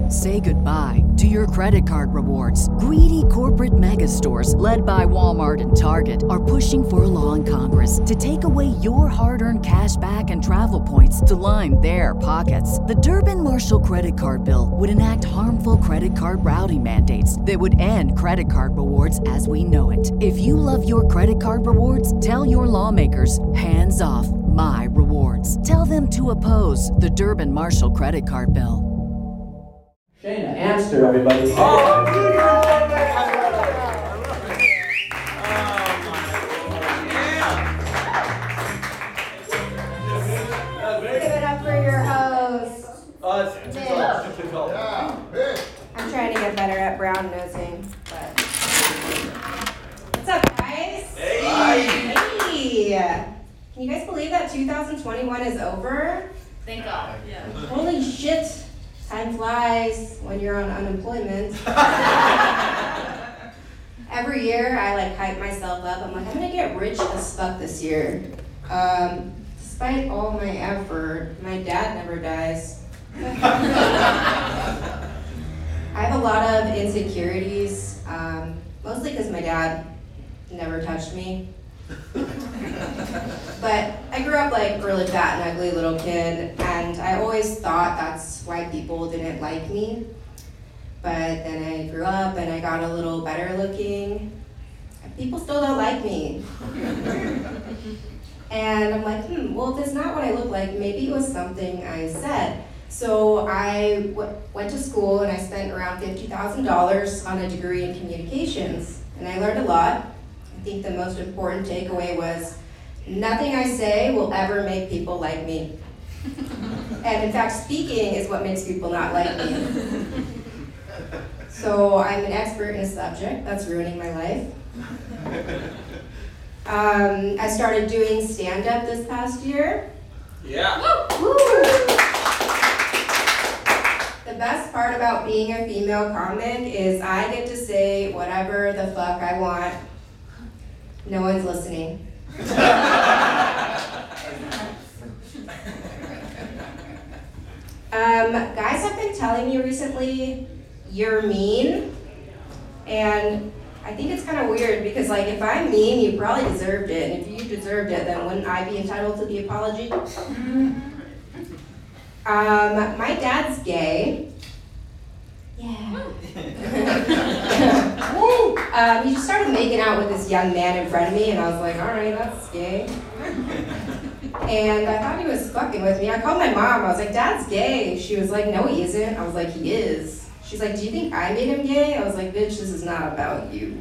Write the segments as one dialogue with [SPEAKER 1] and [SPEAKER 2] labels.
[SPEAKER 1] Say goodbye to your credit card rewards. Greedy corporate mega stores, led by Walmart and Target, are pushing for a law in Congress to take away your hard-earned cash back and travel points to line their pockets. The Durbin-Marshall credit card bill would enact harmful credit card routing mandates that would end credit card rewards as we know it. If you love your credit card rewards, tell your lawmakers, hands off my rewards. Tell them to oppose the Durbin-Marshall credit card bill.
[SPEAKER 2] Shayna Amster, everybody.
[SPEAKER 3] Give
[SPEAKER 4] it up for your host. I'm trying to get better at brown nosing, but what's up, guys? Hey! Can you guys believe that 2021 is over?
[SPEAKER 5] Thank God. Yeah.
[SPEAKER 4] Holy shit! Time flies when you're on unemployment. Every year I hype myself up. I'm I'm gonna get rich as fuck this year. Despite all my effort, my dad never dies. I have a lot of insecurities, mostly because my dad never touched me. But I grew up really fat and ugly little kid, and I always thought that's why people didn't like me. But then I grew up and I got a little better looking, and people still don't like me. And I'm well, if it's not what I look like, maybe it was something I said. So I went to school and I spent around $50,000 on a degree in communications, and I learned a lot. I think the most important takeaway was nothing I say will ever make people like me. And in fact, speaking is what makes people not like me. So I'm an expert in a subject that's ruining my life. I started doing stand-up this past year.
[SPEAKER 3] Yeah.
[SPEAKER 4] Woo! The best part about being a female comic is I get to say whatever the fuck I want. No one's listening. Guys have been telling me recently, you're mean. And I think it's kind of weird because if I'm mean, you probably deserved it. And if you deserved it, then wouldn't I be entitled to the apology? My dad's gay. Yeah. He just started making out with this young man in front of me, and I was like, all right, that's gay. And I thought he was fucking with me. I called my mom. I was like, Dad's gay. She was like, no, he isn't. I was like, he is. She's like, do you think I made him gay? I was like, bitch, this is not about you.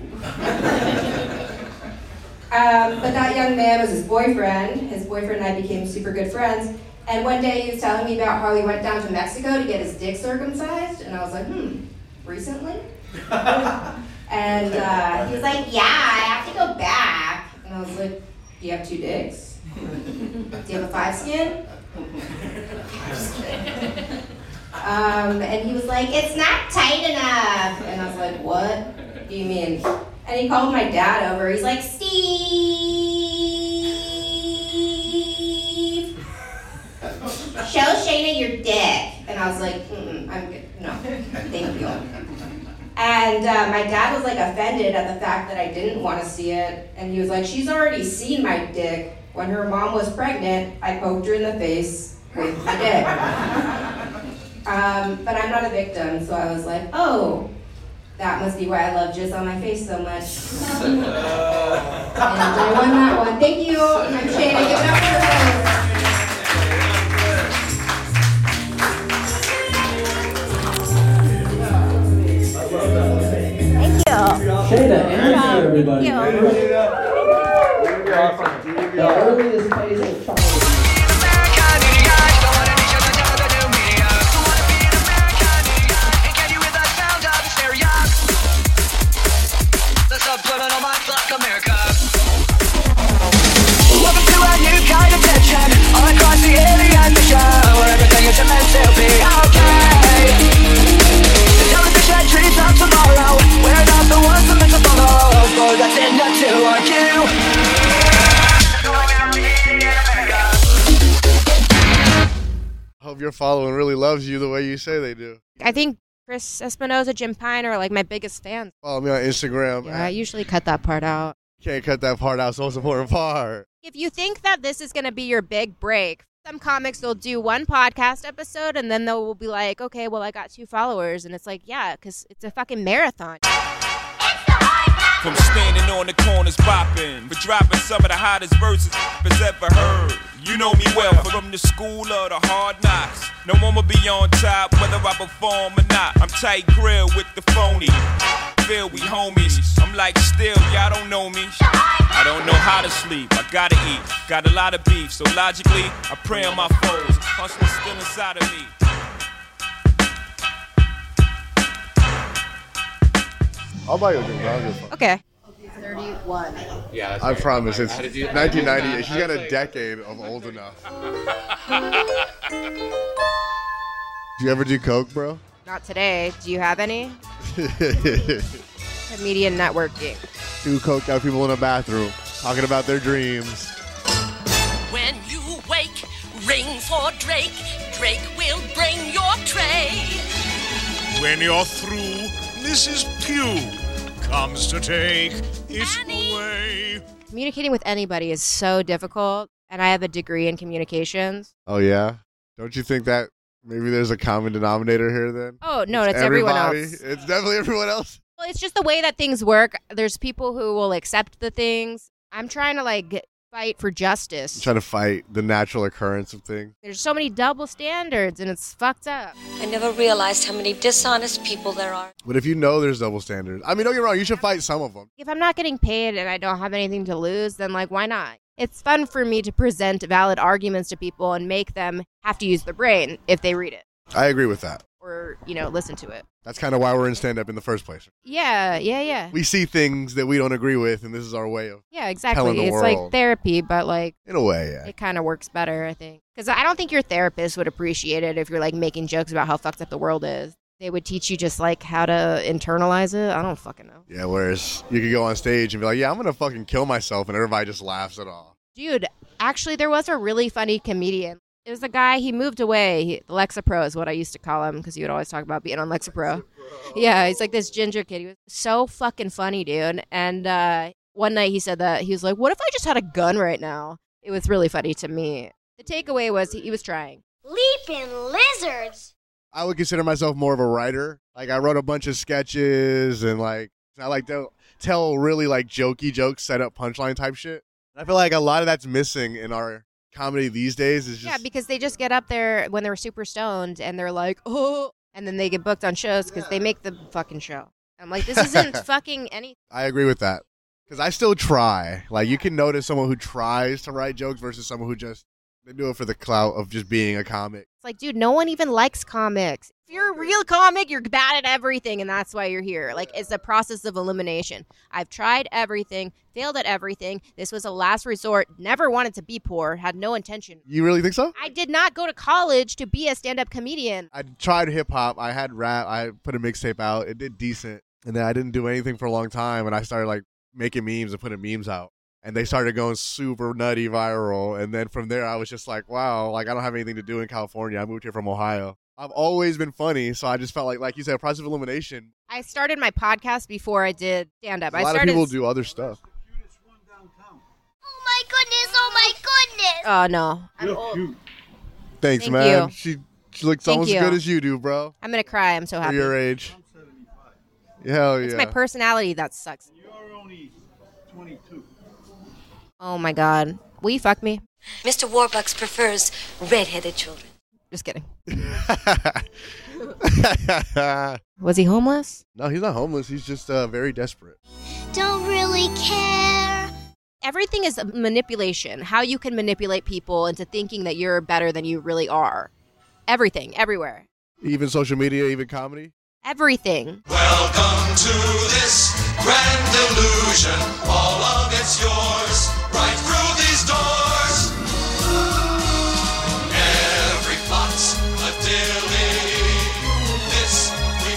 [SPEAKER 4] But that young man was his boyfriend. His boyfriend and I became super good friends. And one day he was telling me about how he went down to Mexico to get his dick circumcised. And I was like, recently? And he was like, yeah, I have to go back. And I was like, do you have 2 dicks? Do you have a 5-skin? And he was like, it's not tight enough. And I was like, what do you mean? And he called my dad over. He's like, Steve, show Shayna your dick. And I was like, I'm good. No, thank you. And my dad was offended at the fact that I didn't want to see it. And he was like, she's already seen my dick. When her mom was pregnant, I poked her in the face with my dick. But I'm not a victim, so I was like, oh, that must be why I love jizz on my face so much. And I won that one. Thank you. I'm Shayna. Give it up for her.
[SPEAKER 2] Shayna Amster, everybody.
[SPEAKER 5] Thank
[SPEAKER 2] The earliest phase of childhood.
[SPEAKER 6] Welcome to a new kind of tension all across the alien mission, where everything is meant to be okay. The television trees of tomorrow, we're not the ones that meant to follow, for that's it not to argue.
[SPEAKER 7] Hope your following really loves you the way you say they do.
[SPEAKER 8] I think
[SPEAKER 3] Chris Espinosa, Jim Pine are like my biggest fans.
[SPEAKER 5] Follow me on Instagram.
[SPEAKER 3] Yeah, I usually cut that part out.
[SPEAKER 5] Can't cut that part out. It's the most important part.
[SPEAKER 3] If you think that this is going to be your big break, some comics will do one podcast episode and then they'll be like, okay, well, I got 2 followers. And it's like, yeah, because it's a fucking marathon.
[SPEAKER 7] From standing on the corners bopping, for dropping some of the hottest verses I've ever heard. You know me well, from the school of the hard knocks. No one will be on top, whether I perform or not. I'm tight grill with the phony. Feel we homies. I'm like still, y'all don't know me. I don't know how to sleep, I gotta eat. Got a lot of beef, so logically, I pray on my foes. Hustle's still inside of me.
[SPEAKER 5] I'll buy you a drink. I'll just...
[SPEAKER 3] Okay.
[SPEAKER 4] 31.
[SPEAKER 8] Yeah, that's
[SPEAKER 5] I
[SPEAKER 8] right.
[SPEAKER 5] promise. It's 1990. She's got a decade of old enough. Do you ever do coke, bro?
[SPEAKER 3] Not today. Do you have any? Comedian networking.
[SPEAKER 5] Do coke, got people in a bathroom talking about their dreams.
[SPEAKER 9] When you wake, ring for Drake. Drake will bring your tray.
[SPEAKER 10] When you're through, Mrs. Pugh comes to take it away.
[SPEAKER 3] Communicating with anybody is so difficult, and I have a degree in communications.
[SPEAKER 5] Oh, yeah? Don't you think that maybe there's a common denominator here then?
[SPEAKER 3] Oh, no, it's everyone
[SPEAKER 5] everybody.
[SPEAKER 3] else.
[SPEAKER 5] It's definitely everyone else.
[SPEAKER 3] Well, it's just the way that things work. There's people who will accept the things. I'm trying to, fight for justice.
[SPEAKER 5] I'm trying to fight the natural occurrence of things.
[SPEAKER 3] There's so many double standards, and it's fucked up.
[SPEAKER 9] I never realized how many dishonest people there are.
[SPEAKER 5] But if you know there's double standards, I mean, don't get me wrong, you should fight some of them.
[SPEAKER 3] If I'm not getting paid and I don't have anything to lose, then, why not? It's fun for me to present valid arguments to people and make them have to use their brain if they read it.
[SPEAKER 5] I agree with that.
[SPEAKER 3] Or, listen to it.
[SPEAKER 5] That's kind of why we're in stand-up in the first place.
[SPEAKER 3] Yeah.
[SPEAKER 5] We see things that we don't agree with, and this is our way of
[SPEAKER 3] Yeah, exactly.
[SPEAKER 5] telling the
[SPEAKER 3] It's
[SPEAKER 5] world.
[SPEAKER 3] like therapy, but
[SPEAKER 5] in a way, yeah.
[SPEAKER 3] it kind of works better, I think. Because I don't think your therapist would appreciate it if you're making jokes about how fucked up the world is. They would teach you just how to internalize it. I don't fucking know.
[SPEAKER 5] Yeah, whereas you could go on stage and be like, yeah, I'm going to fucking kill myself, and everybody just laughs it off.
[SPEAKER 3] Dude, actually, there was a really funny comedian. It was a guy, he moved away. Lexapro is what I used to call him because he would always talk about being on Lexapro. Yeah, he's like this ginger kid. He was so fucking funny, dude. And one night he said that. He was like, what if I just had a gun right now? It was really funny to me. The takeaway was he was trying.
[SPEAKER 11] Leaping lizards.
[SPEAKER 5] I would consider myself more of a writer. I wrote a bunch of sketches, and I like to tell really jokey jokes, set up punchline type shit. And I feel like a lot of that's missing in our comedy these days. Is just
[SPEAKER 3] Yeah, because they just get up there when they're super stoned and they're like, oh, and then they get booked on shows because they make the fucking show. I'm like, this isn't fucking anything.
[SPEAKER 5] I agree with that. Because I still try. You can notice someone who tries to write jokes versus someone who they do it for the clout of just being a comic.
[SPEAKER 3] It's like, dude, no one even likes comics. If you're a real comic, you're bad at everything, and that's why you're here. It's a process of elimination. I've tried everything, failed at everything. This was a last resort. Never wanted to be poor, had no intention.
[SPEAKER 5] You really think so?
[SPEAKER 3] I did not go to college to be a stand-up comedian.
[SPEAKER 5] I tried hip-hop. I had rap. I put a mixtape out. It did decent. And then I didn't do anything for a long time, and I started, making memes and putting memes out. And they started going super nutty viral. And then from there, I was just like, wow, I don't have anything to do in California. I moved here from Ohio. I've always been funny, so I just felt like you said, a process of elimination.
[SPEAKER 3] I started my podcast before I did stand-up.
[SPEAKER 5] A lot of people do other stuff.
[SPEAKER 11] Oh my goodness, oh my goodness.
[SPEAKER 3] Oh, no. I'm old.
[SPEAKER 5] Thanks,
[SPEAKER 3] Thank
[SPEAKER 5] man.
[SPEAKER 3] you.
[SPEAKER 5] She looks
[SPEAKER 3] Thank
[SPEAKER 5] almost
[SPEAKER 3] you.
[SPEAKER 5] as good as you do, bro.
[SPEAKER 3] I'm going to cry. I'm so
[SPEAKER 5] For
[SPEAKER 3] happy.
[SPEAKER 5] your age. Hell yeah.
[SPEAKER 3] It's my personality that sucks.
[SPEAKER 10] You're only 22.
[SPEAKER 3] Oh, my God. Will you fuck me?
[SPEAKER 9] Mr. Warbucks prefers red-headed children.
[SPEAKER 3] Just kidding. Was he homeless?
[SPEAKER 5] No, he's not homeless. He's just very desperate.
[SPEAKER 11] Don't really care.
[SPEAKER 3] Everything is manipulation. How you can manipulate people into thinking that you're better than you really are. Everything, everywhere.
[SPEAKER 5] Even social media, even comedy.
[SPEAKER 3] Everything.
[SPEAKER 6] Welcome to this grand illusion. All of it's yours, right through these doors. Every plot's a dilly. This we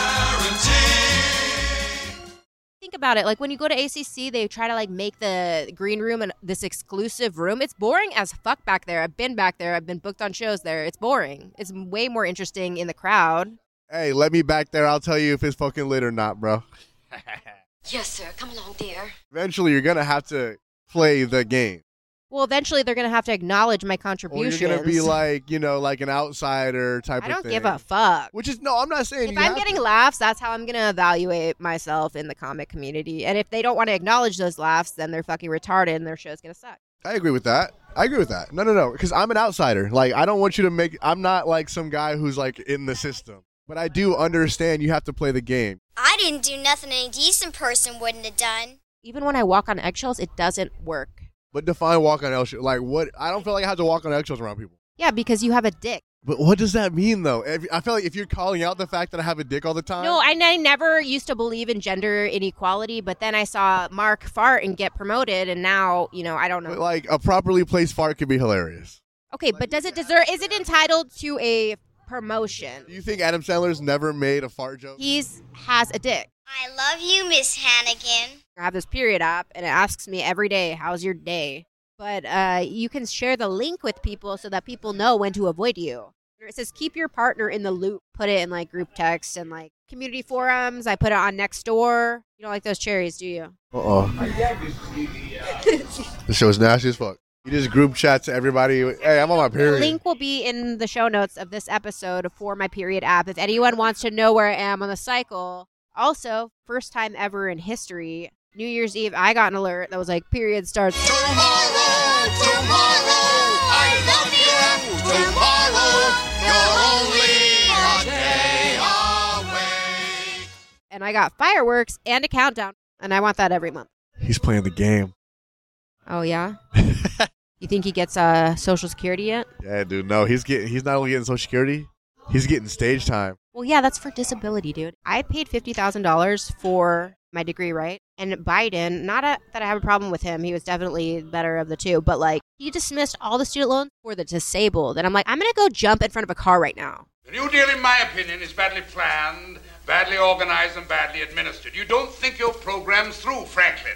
[SPEAKER 6] guarantee.
[SPEAKER 3] Think about it. When you go to ACC, they try to make the green room and this exclusive room. It's boring as fuck back there. I've been back there. I've been booked on shows there. It's boring. It's way more interesting in the crowd.
[SPEAKER 5] Hey, let me back there. I'll tell you if it's fucking lit or not, bro.
[SPEAKER 9] Yes, sir. Come along, dear.
[SPEAKER 5] Eventually, you're going to have to play the game.
[SPEAKER 3] Well, eventually they're going to have to acknowledge my
[SPEAKER 5] Or
[SPEAKER 3] contributions.
[SPEAKER 5] you're going to be like, like an outsider type
[SPEAKER 3] I
[SPEAKER 5] of
[SPEAKER 3] don't
[SPEAKER 5] thing.
[SPEAKER 3] give a fuck.
[SPEAKER 5] Which is, no, I'm not saying
[SPEAKER 3] If
[SPEAKER 5] you
[SPEAKER 3] I'm
[SPEAKER 5] have
[SPEAKER 3] getting
[SPEAKER 5] to.
[SPEAKER 3] laughs, that's how I'm going to evaluate myself in the comic community. And if they don't want to acknowledge those laughs, then they're fucking retarded and their show's going to suck.
[SPEAKER 5] I agree with that. No. Because I'm an outsider. Like, I don't want you to make, I'm not like some guy who's like in the system. But I do understand you have to play the game.
[SPEAKER 11] I didn't do nothing any decent person wouldn't have done.
[SPEAKER 3] Even when I walk on eggshells, it doesn't work.
[SPEAKER 5] But define walk on eggshells. Like, what? I don't feel like I have to walk on eggshells around people.
[SPEAKER 3] Yeah, because you have a dick.
[SPEAKER 5] But what does that mean, though? I feel like if you're calling out the fact that I have a dick all the time.
[SPEAKER 3] No, I never used to believe in gender inequality, but then I saw Mark fart and get promoted, and now, I don't know.
[SPEAKER 5] But, like, a properly placed fart could be hilarious.
[SPEAKER 3] Okay, but does it deserve, is it entitled to a promotion?
[SPEAKER 5] Do you think Adam Sandler's never made a fart joke?
[SPEAKER 3] Has a dick.
[SPEAKER 11] I love you, Miss Hannigan.
[SPEAKER 3] I have this period app, and it asks me every day, how's your day? But you can share the link with people so that people know when to avoid you. It says keep your partner in the loop. Put it in like group text and like community forums. I put it on Nextdoor. You don't like those cherries, do you?
[SPEAKER 5] This show is nasty as fuck. You just group chat to everybody. Hey, I'm on my
[SPEAKER 3] The
[SPEAKER 5] period.
[SPEAKER 3] link will be in the show notes of this episode for my period app. If anyone wants to know where I am on the cycle. Also, first time ever in history, New Year's Eve, I got an alert that was like, period starts
[SPEAKER 10] Tomorrow, I love you. Tomorrow, you're only a day away.
[SPEAKER 3] and I got fireworks and a countdown, and I want that every month.
[SPEAKER 5] He's playing the game.
[SPEAKER 3] Oh, yeah? You think he gets Social Security yet?
[SPEAKER 5] Yeah, dude. No, he's not only getting Social Security, he's getting stage time.
[SPEAKER 3] Well, yeah, that's for disability, dude. I paid $50,000 for my degree, right? And Biden, not that I have a problem with him. He was definitely better of the two. But, like, he dismissed all the student loans for the disabled. And I'm like, I'm going to go jump in front of a car right now.
[SPEAKER 8] The New Deal, in my opinion, is badly planned, badly organized, and badly administered. You don't think your program's through, Franklin.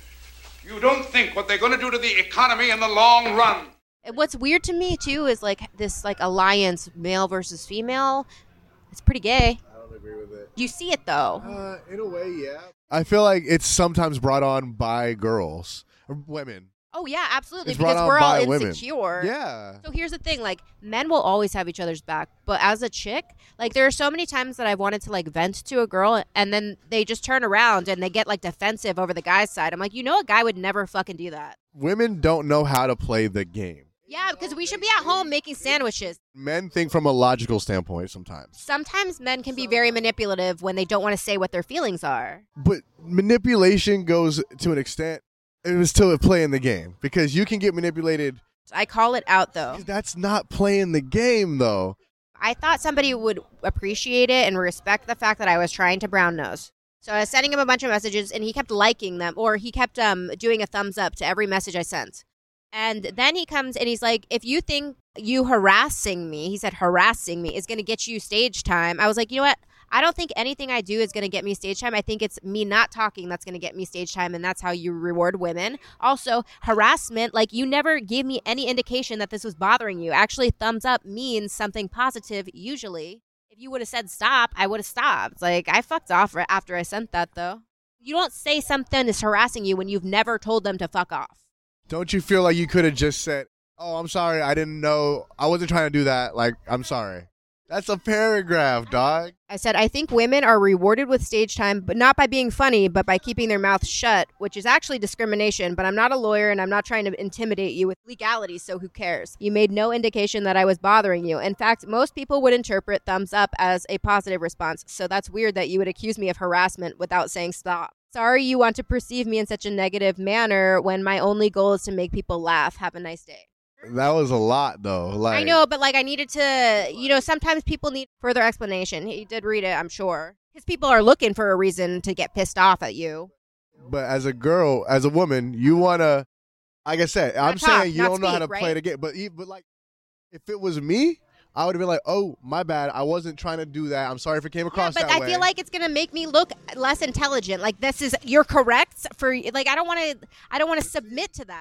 [SPEAKER 8] You don't think what they're going to do to the economy in the long run.
[SPEAKER 3] And what's weird to me, too, is, like, this, like, alliance, male versus female. It's pretty gay.
[SPEAKER 5] I don't agree with it.
[SPEAKER 3] You see it, though.
[SPEAKER 5] In a way, yeah. I feel like it's sometimes brought on by girls or women.
[SPEAKER 3] Oh, yeah, absolutely,
[SPEAKER 5] It's brought
[SPEAKER 3] because
[SPEAKER 5] on
[SPEAKER 3] we're all
[SPEAKER 5] by women.
[SPEAKER 3] insecure.
[SPEAKER 5] Yeah.
[SPEAKER 3] So here's the thing, like, men will always have each other's back, but as a chick, like, there are so many times that I've wanted to, like, vent to a girl, and then they just turn around and they get, like, defensive over the guy's side. I'm like, a guy would never fucking do that.
[SPEAKER 5] Women don't know how to play the game.
[SPEAKER 3] Yeah, because we should be at home making sandwiches.
[SPEAKER 5] Men think from a logical standpoint sometimes.
[SPEAKER 3] Sometimes men can be very manipulative when they don't want to say what their feelings are.
[SPEAKER 5] But manipulation goes to an extent. It was still playing the game because you can get manipulated.
[SPEAKER 3] I call it out, though.
[SPEAKER 5] That's not playing the game, though.
[SPEAKER 3] I thought somebody would appreciate it and respect the fact that I was trying to brown nose. So I was sending him a bunch of messages, and he kept liking them, or he kept doing a thumbs up to every message I sent. And then he comes and he's like, if you think you harassing me, he said harassing me, is going to get you stage time. I was like, you know what? I don't think anything I do is going to get me stage time. I think it's me not talking that's going to get me stage time, and that's how you reward women. Also, harassment, like, you never gave me any indication that this was bothering you. Actually, thumbs up means something positive usually. If you would have said stop, I would have stopped. Like, I fucked off after I sent that, though. You don't say something is harassing you when you've never told them to fuck off.
[SPEAKER 5] Don't you feel like you could have just said, oh, I'm sorry, I didn't know. I wasn't trying to do that. Like, I'm sorry. That's a paragraph, dog.
[SPEAKER 3] I said, I think women are rewarded with stage time, but not by being funny, but by keeping their mouth shut, which is actually discrimination. But I'm not a lawyer, and I'm not trying to intimidate you with legality, so who cares? You made no indication that I was bothering you. In fact, most people would interpret thumbs up as a positive response, so that's weird that you would accuse me of harassment without saying stop. Sorry you want to perceive me in such a negative manner when my only goal is to make people laugh. Have a nice day.
[SPEAKER 5] That was a lot, though. Like,
[SPEAKER 3] I know, but, like, I needed to, sometimes people need further explanation. He did read it, I'm sure. Because people are looking for a reason to get pissed off at you.
[SPEAKER 5] But as a girl, as a woman, you want to, like I said, I'm saying you don't know how to play the game. But like, if it was me, I would have been like, oh, my bad. I wasn't trying to do that. I'm sorry if it came across that way.
[SPEAKER 3] But I feel like it's going to make me look less intelligent. Like, you're correct for, like, I don't want to submit to that.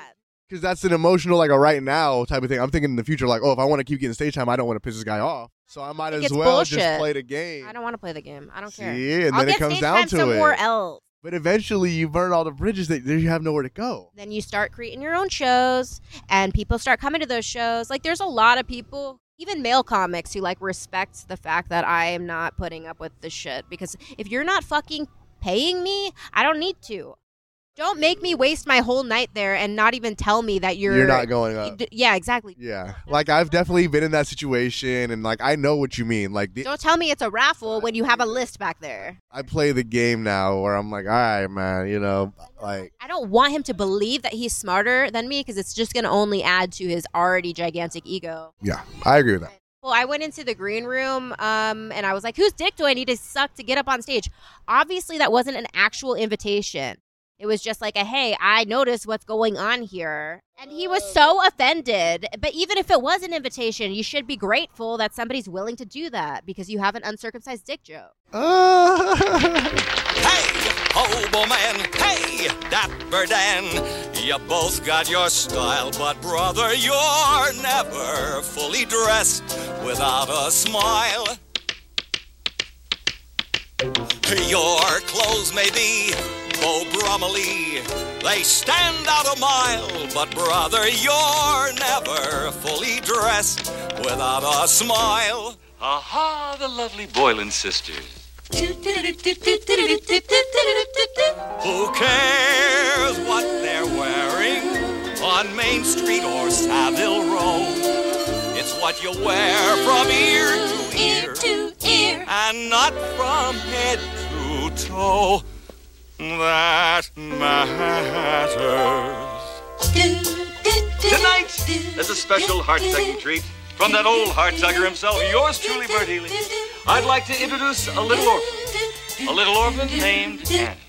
[SPEAKER 5] Because that's an emotional, like a right now type of thing. I'm thinking in the future, like, oh, if I want to keep getting stage time, I don't want to piss this guy off. So I might as well just play the game.
[SPEAKER 3] I don't want to play the game. I don't care.
[SPEAKER 5] See, and
[SPEAKER 3] I'll
[SPEAKER 5] then it
[SPEAKER 3] get
[SPEAKER 5] comes
[SPEAKER 3] stage
[SPEAKER 5] down
[SPEAKER 3] time
[SPEAKER 5] to
[SPEAKER 3] somewhere
[SPEAKER 5] it.
[SPEAKER 3] else.
[SPEAKER 5] But eventually you burn all the bridges that you have nowhere to go.
[SPEAKER 3] Then you start creating your own shows, and people start coming to those shows. Like, there's a lot of people, even male comics, who, like, respect the fact that I am not putting up with this shit. Because if you're not fucking paying me, I don't need to. Don't make me waste my whole night there and not even tell me that you're
[SPEAKER 5] not going up.
[SPEAKER 3] Yeah, exactly.
[SPEAKER 5] Yeah. Like, I've definitely been in that situation, and, like, I know what you mean. Like,
[SPEAKER 3] don't tell me it's a raffle when you have a list back there.
[SPEAKER 5] I play the game now where I'm like, all right, man, you know, like.
[SPEAKER 3] I don't want him to believe that he's smarter than me because it's just going to only add to his already gigantic ego.
[SPEAKER 5] Yeah, I agree with that.
[SPEAKER 3] Well, I went into the green room and I was like, whose dick do I need to suck to get up on stage? Obviously, that wasn't an actual invitation. It was just like hey, I noticed what's going on here. And he was so offended. But even if it was an invitation, you should be grateful that somebody's willing to do that because you have an uncircumcised dick joke.
[SPEAKER 12] Hey, hobo man, hey, Dapper Dan. You both got your style, but brother, you're never fully dressed without a smile. Your clothes may be Beau Brummely, they stand out a mile, but brother, you're never fully dressed without a smile.
[SPEAKER 13] Aha, the lovely Boylan sisters.
[SPEAKER 12] Who cares what they're wearing on Main Street or Savile Row? It's what you wear from ear to ear, and not from head to toe. That matters.
[SPEAKER 13] Tonight, as a special heart-tugging treat from that old heart-tugger himself, yours truly, Bert Healy, I'd like to introduce a little orphan named Annie.